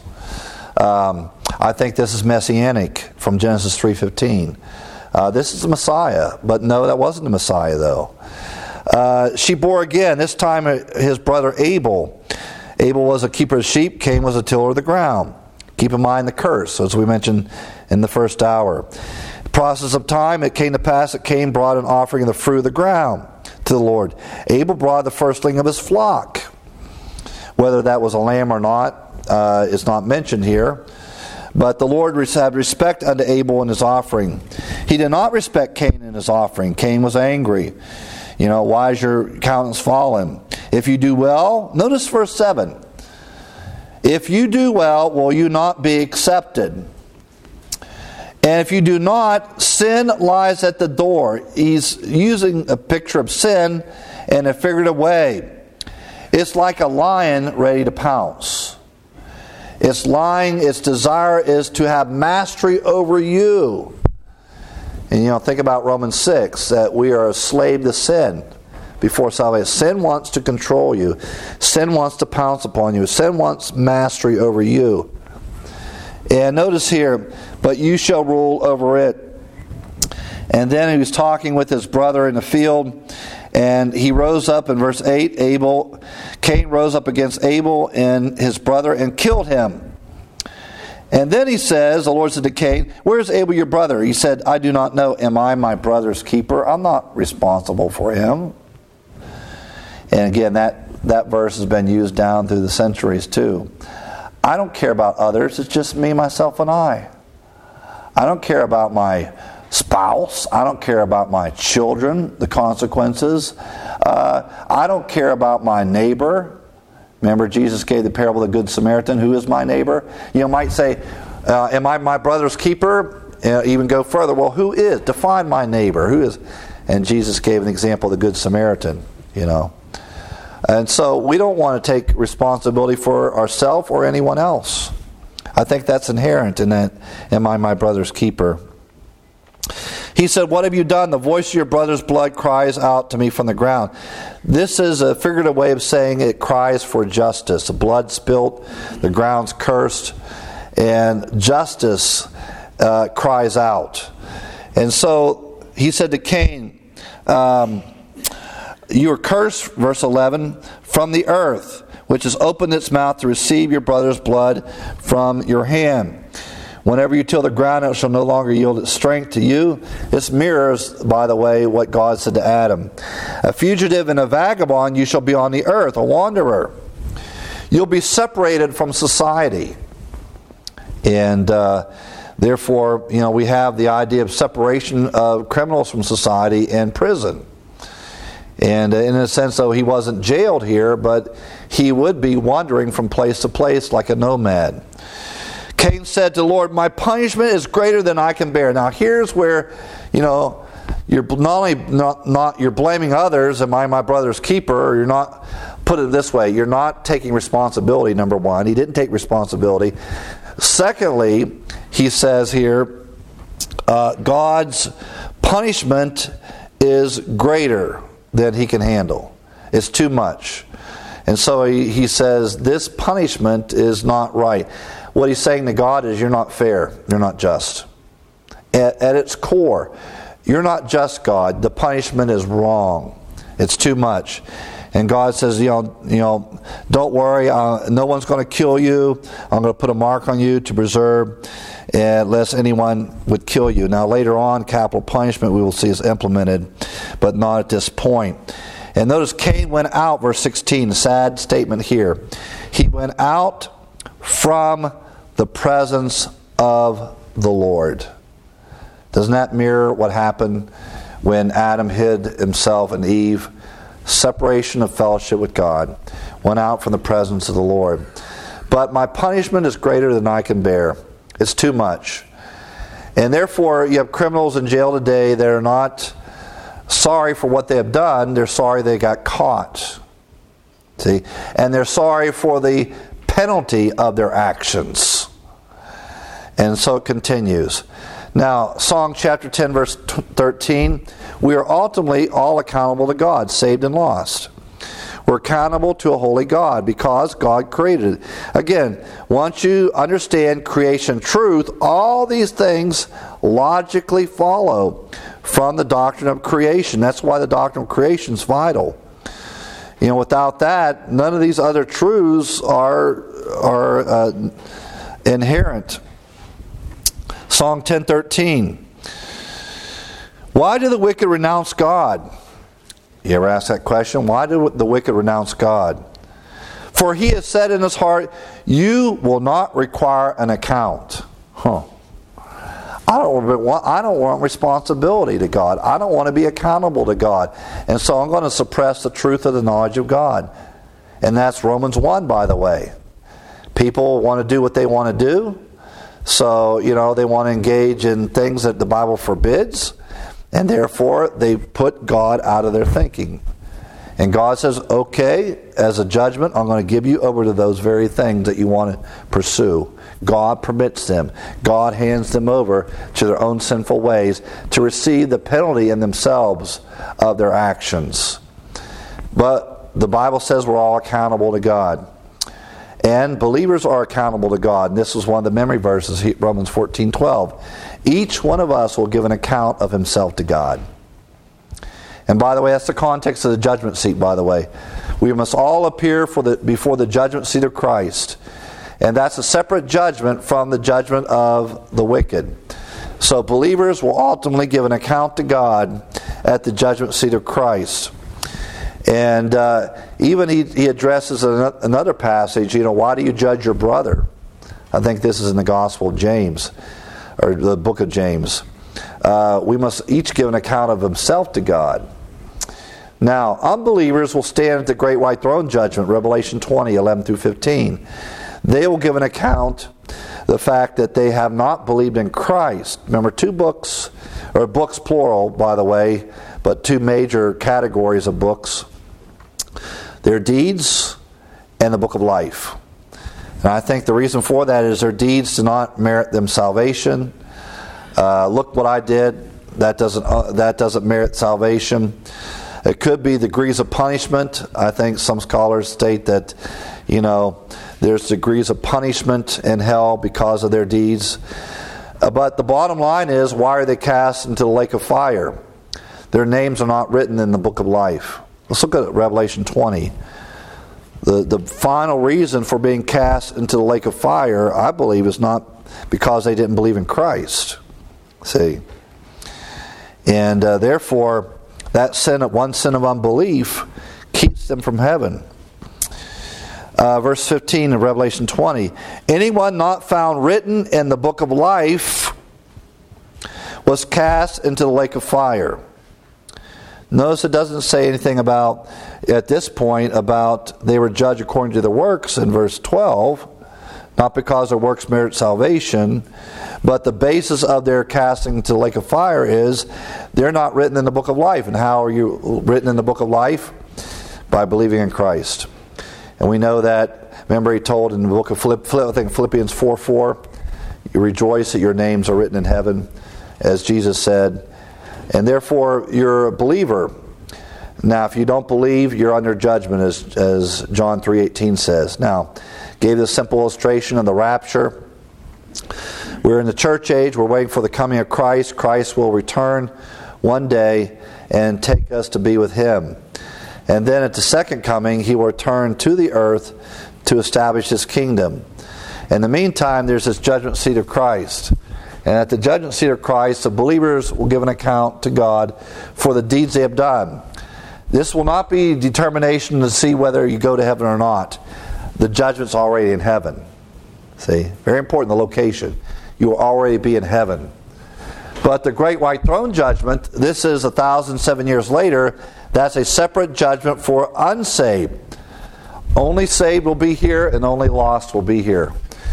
I think this is messianic from Genesis 3:15. This is the Messiah, but no, that wasn't the Messiah though. She bore again, this time his brother Abel. Abel was a keeper of sheep, Cain was a tiller of the ground. Keep in mind the curse, as we mentioned in the first hour. Process of time, it came to pass that Cain brought an offering of the fruit of the ground to the Lord. Abel brought the firstling of his flock. Whether that was a lamb or not is not mentioned here. But the Lord had respect unto Abel and his offering. He did not respect Cain and his offering. Cain was angry. Why is your countenance fallen? If you do well, notice verse 7. If you do well, will you not be accepted? And if you do not, sin lies at the door. He's using a picture of sin in a figurative way. It's like a lion ready to pounce. Its lying, its desire is to have mastery over you. And think about Romans 6, that we are a slave to sin before salvation. Sin wants to control you. Sin wants to pounce upon you. Sin wants mastery over you. And notice here, but you shall rule over it. And then he was talking with his brother in the field, and he rose up in verse 8, Cain rose up against Abel and his brother and killed him. And then he says, the Lord said to Cain, where's Abel your brother? He said, I do not know. Am I my brother's keeper? I'm not responsible for him. And again, that verse has been used down through the centuries too. I don't care about others. It's just me, myself, and I. I don't care about my spouse. I don't care about my children, the consequences. I don't care about my neighbor. Remember, Jesus gave the parable of the Good Samaritan. Who is my neighbor? You might say, am I my brother's keeper? Even go further. Well, who is? Define my neighbor. Who is? And Jesus gave an example of the Good Samaritan, And so we don't want to take responsibility for ourselves or anyone else. I think that's inherent in that, am I my brother's keeper? He said, what have you done? The voice of your brother's blood cries out to me from the ground. This is a figurative way of saying it cries for justice. The blood spilt, the ground's cursed, and justice cries out. And so he said to Cain, you are cursed, verse 11, from the earth, which has opened its mouth to receive your brother's blood from your hand. Whenever you till the ground, it shall no longer yield its strength to you. This mirrors, by the way, what God said to Adam. A fugitive and a vagabond you shall be on the earth, a wanderer. You'll be separated from society. And therefore, we have the idea of separation of criminals from society and prison. And in a sense, though, he wasn't jailed here, but he would be wandering from place to place like a nomad. Cain said to the Lord, my punishment is greater than I can bear. Now here's where, you're you're blaming others, am I my brother's keeper, or you're not, put it this way, you're not taking responsibility, number one. He didn't take responsibility. Secondly, he says here, God's punishment is greater than he can handle. It's too much. And so he says, this punishment is not right. What he's saying to God is, you're not fair. You're not just. At its core, you're not just, God. The punishment is wrong. It's too much. And God says, don't worry. No one's going to kill you. I'm going to put a mark on you to preserve, lest anyone would kill you. Now later on, capital punishment we will see is implemented, but not at this point. And notice Cain went out, verse 16, sad statement here. He went out from the presence of the Lord. Doesn't that mirror what happened when Adam hid himself and Eve? Separation of fellowship with God. Went out from the presence of the Lord. But my punishment is greater than I can bear. It's too much. And therefore, you have criminals in jail today that are not sorry for what they have done. They're sorry they got caught. See? And they're sorry for the penalty of their actions. And so it continues. Now, Psalm chapter 10, verse 13, we are ultimately all accountable to God, saved and lost. We're accountable to a holy God because God created it. Again, once you understand creation truth, all these things logically follow from the doctrine of creation. That's why the doctrine of creation is vital. You know, without that, none of these other truths are inherent. Psalm 10:13. Why do the wicked renounce God? You ever ask that question? Why do the wicked renounce God? For he has said in his heart, you will not require an account. I don't want responsibility to God. I don't want to be accountable to God. And so I'm going to suppress the truth of the knowledge of God. And that's Romans 1, by the way. People want to do what they want to do. So, they want to engage in things that the Bible forbids. And therefore, they put God out of their thinking. And God says, okay, as a judgment, I'm going to give you over to those very things that you want to pursue. God permits them. God hands them over to their own sinful ways to receive the penalty in themselves of their actions. But the Bible says we're all accountable to God. And believers are accountable to God. And this was one of the memory verses, Romans 14:12. Each one of us will give an account of himself to God. And by the way, that's the context of the judgment seat, by the way. We must all appear before the judgment seat of Christ. And that's a separate judgment from the judgment of the wicked. So believers will ultimately give an account to God at the judgment seat of Christ. And even he addresses another passage, why do you judge your brother? I think this is in the Gospel of James, or the book of James. We must each give an account of himself to God. Now, unbelievers will stand at the great white throne judgment, Revelation 20, 11 through 15. They will give an account the fact that they have not believed in Christ. Remember, two books, or books plural, by the way, but two major categories of books. Their deeds and the book of life. And I think the reason for that is their deeds do not merit them salvation. Look what I did. That doesn't merit salvation. It could be degrees of punishment. I think some scholars state that, there's degrees of punishment in hell because of their deeds. But the bottom line is, why are they cast into the lake of fire? Their names are not written in the book of life. Let's look at Revelation 20. The final reason for being cast into the lake of fire, I believe, is not because they didn't believe in Christ. See? And therefore, one sin of unbelief keeps them from heaven. Verse 15 of Revelation 20. Anyone not found written in the book of life was cast into the lake of fire. Notice it doesn't say anything about, at this point, about they were judged according to their works in verse 12. Not because their works merit salvation, but the basis of their casting to the lake of fire is they're not written in the book of life. And how are you written in the book of life? By believing in Christ. And we know that, remember he told in the book of Philippians 4:4, you rejoice that your names are written in heaven, as Jesus said. And therefore, you're a believer. Now, if you don't believe, you're under judgment, as John 3:18 says. Now, gave this simple illustration of the rapture. We're in the church age. We're waiting for the coming of Christ. Christ will return one day and take us to be with Him. And then at the second coming, He will return to the earth to establish His kingdom. In the meantime, there's this judgment seat of Christ. And at the judgment seat of Christ, the believers will give an account to God for the deeds they have done. This will not be determination to see whether you go to heaven or not. The judgment's already in heaven. See? Very important, the location. You will already be in heaven. But the great white throne judgment, this is 1,007 years later, that's a separate judgment for unsaved. Only saved will be here and only lost will be here.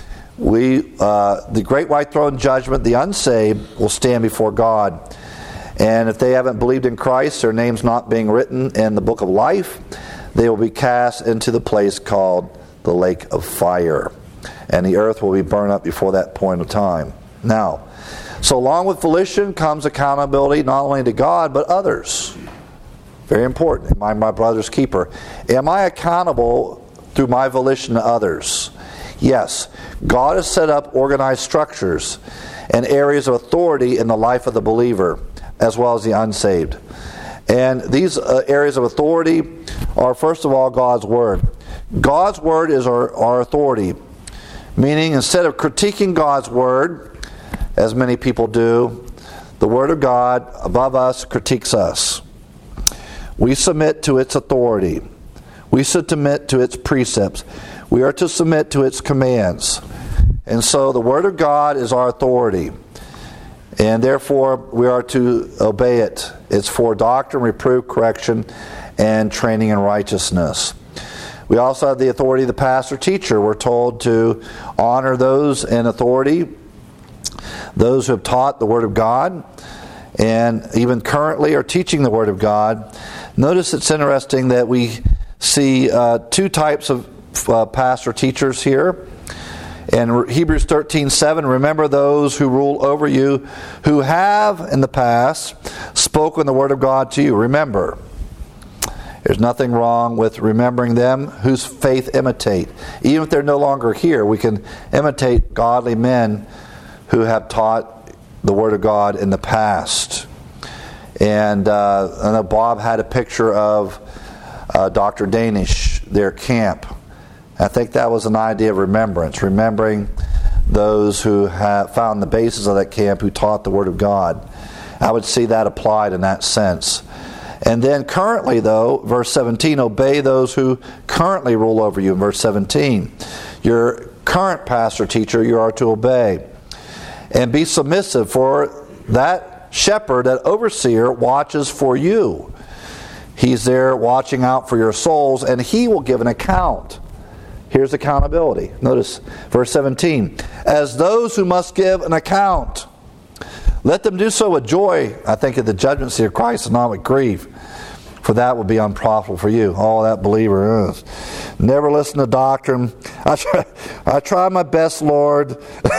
The great white throne judgment, the unsaved will stand before God. And if they haven't believed in Christ, their name's not being written in the book of life, they will be cast into the place called the lake of fire. And the earth will be burned up before that point of time. Now, so along with volition comes accountability not only to God, but others. Very important. Am I my brother's keeper? Am I accountable through my volition to others? Yes. God has set up organized structures and areas of authority in the life of the believer, as well as the unsaved. And these areas of authority are, first of all, God's Word. God's Word is our authority. Meaning, instead of critiquing God's Word, as many people do, the Word of God above us critiques us. We submit to its authority. We submit to its precepts. We are to submit to its commands. And so the Word of God is our authority. And therefore, we are to obey it. It's for doctrine, reproof, correction, and training in righteousness. We also have the authority of the pastor teacher. We're told to honor those in authority, those who have taught the Word of God, and even currently are teaching the Word of God. Notice it's interesting that we see two types of pastor teachers here. In Hebrews 13:7, remember those who rule over you, who have in the past spoken the Word of God to you. Remember. There's nothing wrong with remembering them whose faith imitate. Even if they're no longer here, we can imitate godly men who have taught the Word of God in the past. And I know Bob had a picture of Dr. Danish, their camp. I think that was an idea of remembrance, remembering those who have found the basis of that camp, who taught the Word of God. I would see that applied in that sense. And then currently, though, verse 17, obey those who currently rule over you. In verse 17, your current pastor teacher you are to obey. And be submissive, for that shepherd, that overseer, watches for you. He's there watching out for your souls, and he will give an account. Here's accountability. Notice verse 17. As those who must give an account, let them do so with joy, I think, at the judgment seat of Christ, and not with grief, for that would be unprofitable for you. Oh, that believer. Never listen to doctrine. I try my best, Lord,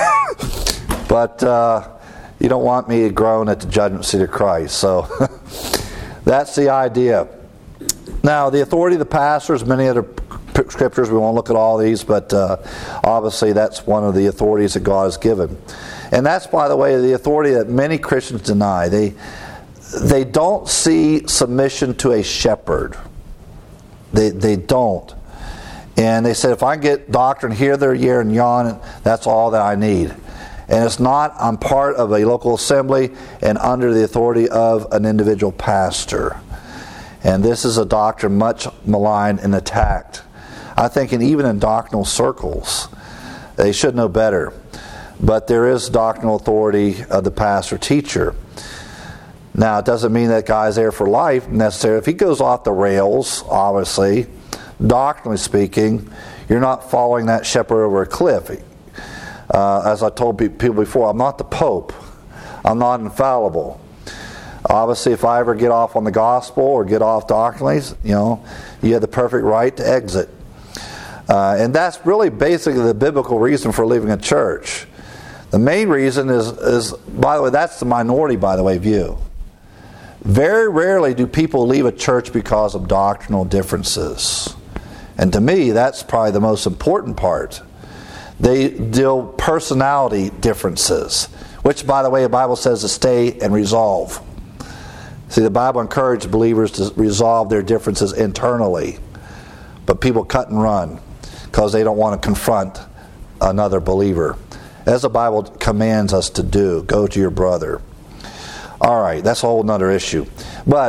but you don't want me to groan at the judgment seat of Christ. So that's the idea. Now, the authority of the pastors, many other scriptures, we won't look at all these, but obviously that's one of the authorities that God has given. And that's, by the way, the authority that many Christians deny. They don't see submission to a shepherd. They don't. And they said, if I get doctrine here, there, here, and yon, that's all that I need. And it's not, I'm part of a local assembly and under the authority of an individual pastor. And this is a doctrine much maligned and attacked. I think, and even in doctrinal circles, they should know better. But there is doctrinal authority of the pastor teacher. Now, it doesn't mean that guy's there for life necessarily. If he goes off the rails, obviously, doctrinally speaking, you're not following that shepherd over a cliff. As I told people before, I'm not the Pope. I'm not infallible. Obviously, if I ever get off on the gospel or get off doctrinally, you have the perfect right to exit. And that's really basically the biblical reason for leaving a church. The main reason is, by the way, that's the minority, by the way, view. Very rarely do people leave a church because of doctrinal differences. And to me, that's probably the most important part. They deal personality differences, which, by the way, the Bible says to stay and resolve. See, the Bible encourages believers to resolve their differences internally. But people cut and run because they don't want to confront another believer. As the Bible commands us to do, go to your brother. All right, that's a whole other issue. But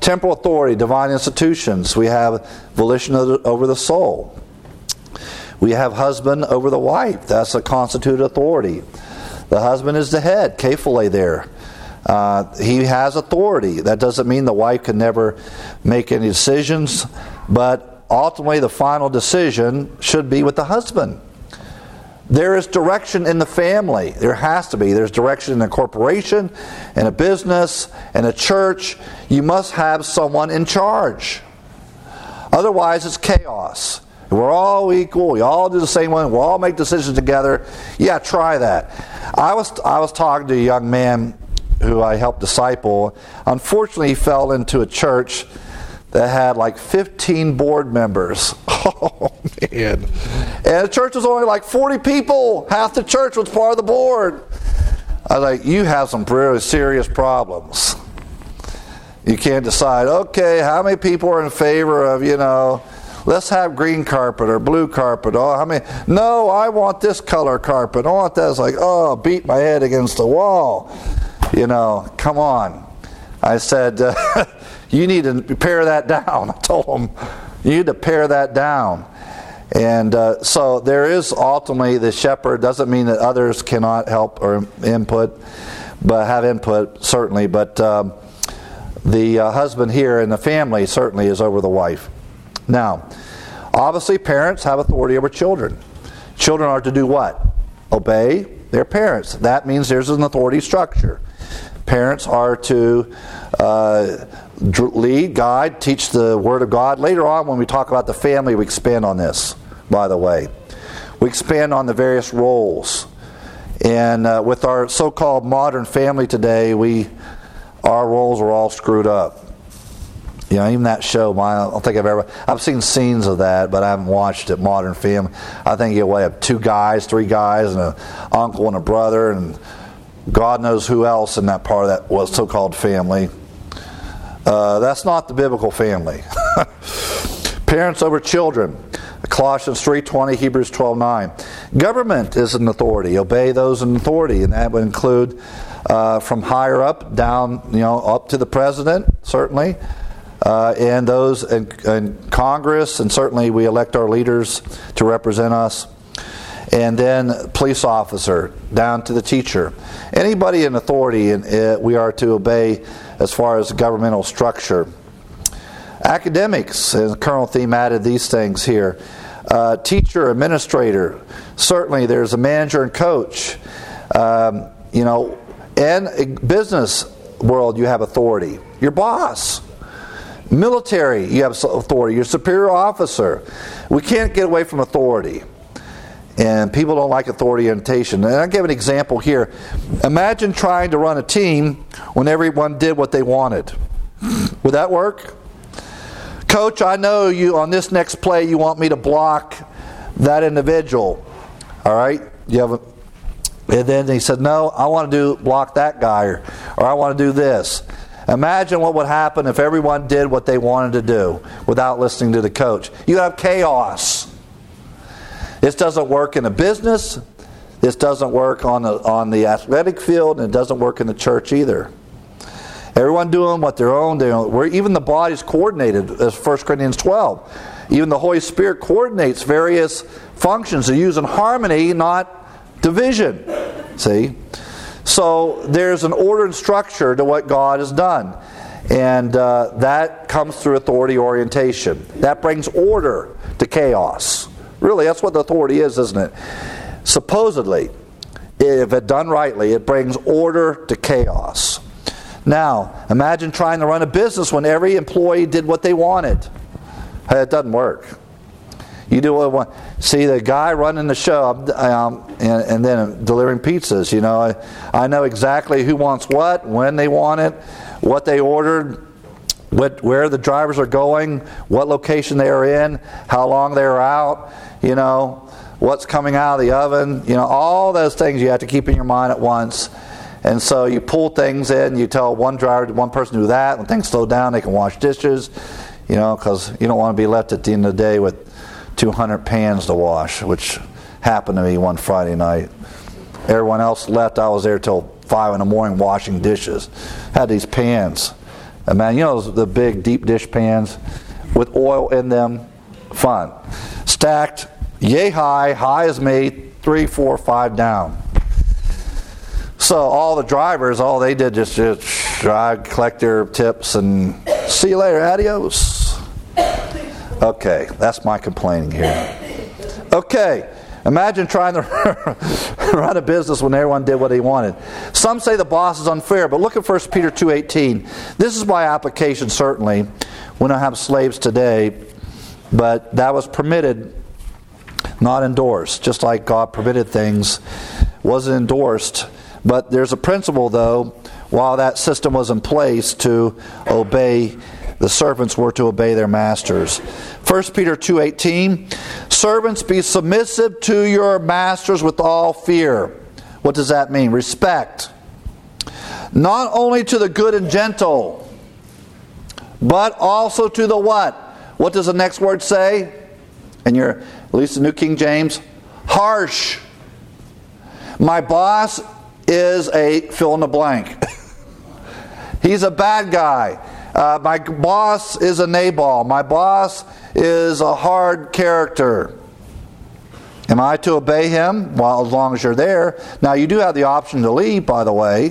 Temporal authority, divine institutions. We have volition over the soul. We have husband over the wife. That's a constituted authority. The husband is the head, kephale there. He has authority. That doesn't mean the wife can never make any decisions, but ultimately the final decision should be with the husband. There is direction in the family. There has to be. There's direction in a corporation, in a business, in a church. You must have someone in charge. Otherwise, it's chaos. We're all equal. We all do the same one. We all make decisions together. Yeah, try that. I was talking to a young man who I helped disciple. Unfortunately, he fell into a church that had like 15 board members. Oh, man. And the church was only like 40 people. Half the church was part of the board. I was like, you have some really serious problems. You can't decide, okay, how many people are in favor of, let's have green carpet or blue carpet. Oh, how many? No, I want this color carpet. I want that. It's like, beat my head against the wall. Come on. I said, you need to pare that down. I told him, you need to pare that down. And so there is ultimately the shepherd. Doesn't mean that others cannot help or input, but have input, certainly. But the husband here in the family certainly is over the wife. Now, obviously parents have authority over children. Children are to do what? Obey their parents. That means there's an authority structure. Parents are to lead, guide, teach the Word of God. Later on when we talk about the family, we expand on this, by the way. We expand on the various roles. And with our so-called modern family today, our roles are all screwed up. Even that show, I don't think I've seen scenes of that, but I haven't watched it, Modern Family. I think you have 2 guys, 3 guys, and an uncle and a brother, and God knows who else in that part of that was so-called family. That's not the biblical family. Parents over children. Colossians 3:20, Hebrews 12:9. Government is an authority. Obey those in authority, and that would include from higher up down, up to the president, certainly. And those in Congress, and certainly we elect our leaders to represent us. And then police officer, down to the teacher. Anybody in authority, we are to obey as far as governmental structure. Academics, and Colonel Thiem added these things here. Teacher, administrator, certainly there's a manager and coach. And a business world, you have authority. Your boss. Military, you have authority. Your superior officer. We can't get away from authority. And people don't like authority orientation. And I'll give an example here. Imagine trying to run a team when everyone did what they wanted. Would that work? Coach, I know you on this next play you want me to block that individual. All right? And then he said, no, I want to block that guy, or I want to do this. Imagine what would happen if everyone did what they wanted to do without listening to the coach. You have chaos. This doesn't work in a business. This doesn't work on the athletic field, and it doesn't work in the church either. Everyone doing what their own doing. Even the body's coordinated, as 1 Corinthians 12. Even the Holy Spirit coordinates various functions to use in harmony, not division. See? So there's an order and structure to what God has done. And that comes through authority orientation. That brings order to chaos. Really, that's what the authority is, isn't it? Supposedly, if it done rightly, it brings order to chaos. Now, imagine trying to run a business when every employee did what they wanted. It doesn't work. You do what you want. See, the guy running the show and then delivering pizzas, I know exactly who wants what, when they want it, what they ordered, where the drivers are going, what location they are in, how long they are out, what's coming out of the oven, all those things you have to keep in your mind at once. And so you pull things in, you tell one person to do that. When things slow down, they can wash dishes, because you don't want to be left at the end of the day with 200 pans to wash, which happened to me one Friday night. Everyone else left. I was there till 5 in the morning washing dishes. Had these pans. And man, you know the big deep dish pans with oil in them? Fun. Stacked, yay high as me, 3, 4, 5 down. So all the drivers, all they did just drive, collect their tips, and see you later, adios. Okay, that's my complaining here. Okay, imagine trying to run a business when everyone did what they wanted. Some say the boss is unfair, but look at 1 Peter 2:18. This is by application, certainly. We don't have slaves today, but that was permitted, not endorsed. Just like God permitted things, wasn't endorsed. But there's a principle, though, while that system was in place to obey, the servants were to obey their masters. 1 Peter 2:18, servants, be submissive to your masters with all fear. What does that mean? Respect. Not only to the good and gentle, but also to the what? What does the next word say? In your, at least the New King James, harsh. My boss is a fill in the blank. He's a bad guy. My boss is a Nabal. My boss is a hard character. Am I to obey him? Well, as long as you're there. Now, you do have the option to leave, by the way.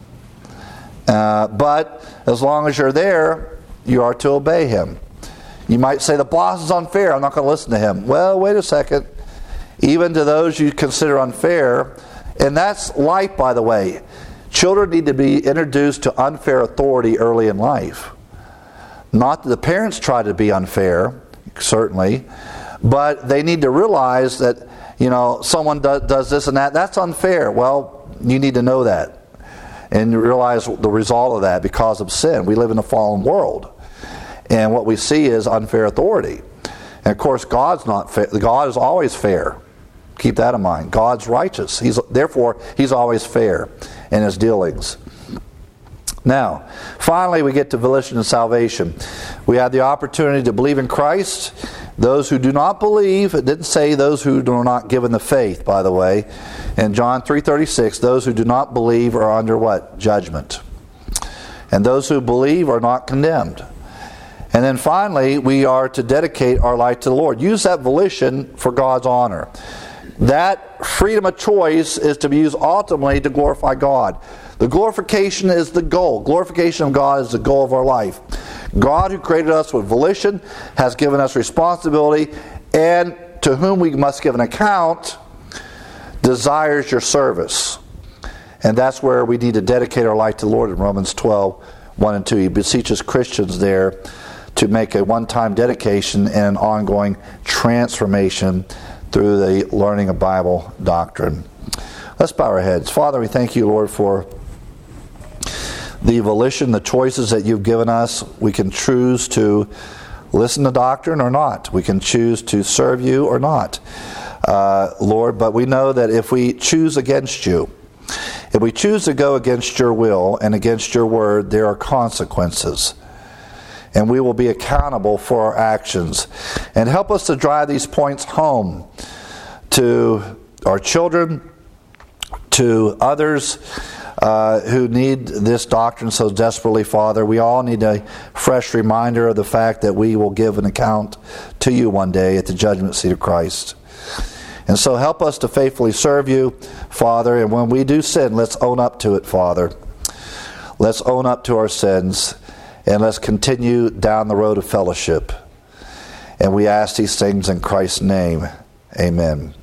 But as long as you're there, you are to obey him. You might say, the boss is unfair, I'm not going to listen to him. Well, wait a second. Even to those you consider unfair, and that's life, by the way. Children need to be introduced to unfair authority early in life. Not that the parents try to be unfair, certainly, but they need to realize that, someone does this and that. That's unfair. Well, you need to know that and realize the result of that because of sin. We live in a fallen world, and what we see is unfair authority. And of course, God's not fair. God is always fair. Keep that in mind. God's righteous. Therefore, He's always fair in His dealings. Now, finally, we get to volition and salvation. We have the opportunity to believe in Christ. Those who do not believe, it didn't say those who are not given the faith, by the way. In John 3:36, those who do not believe are under what? Judgment. And those who believe are not condemned. And then finally, we are to dedicate our life to the Lord. Use that volition for God's honor. That freedom of choice is to be used ultimately to glorify God. The glorification is the goal. Glorification of God is the goal of our life. God, who created us with volition, has given us responsibility, and to whom we must give an account, desires your service. And that's where we need to dedicate our life to the Lord in Romans 12:1 and 2. He beseeches Christians there to make a one-time dedication and an ongoing transformation through the learning of Bible doctrine. Let's bow our heads. Father, we thank you, Lord, for the volition, the choices that you've given us. We can choose to listen to doctrine or not. We can choose to serve you or not, Lord. But we know that if we choose against you, if we choose to go against your will and against your word, there are consequences. And we will be accountable for our actions. And help us to drive these points home to our children, to others who need this doctrine so desperately, Father. We all need a fresh reminder of the fact that we will give an account to you one day at the judgment seat of Christ. And so help us to faithfully serve you, Father. And when we do sin, let's own up to it, Father. Let's own up to our sins. And let's continue down the road of fellowship. And we ask these things in Christ's name. Amen.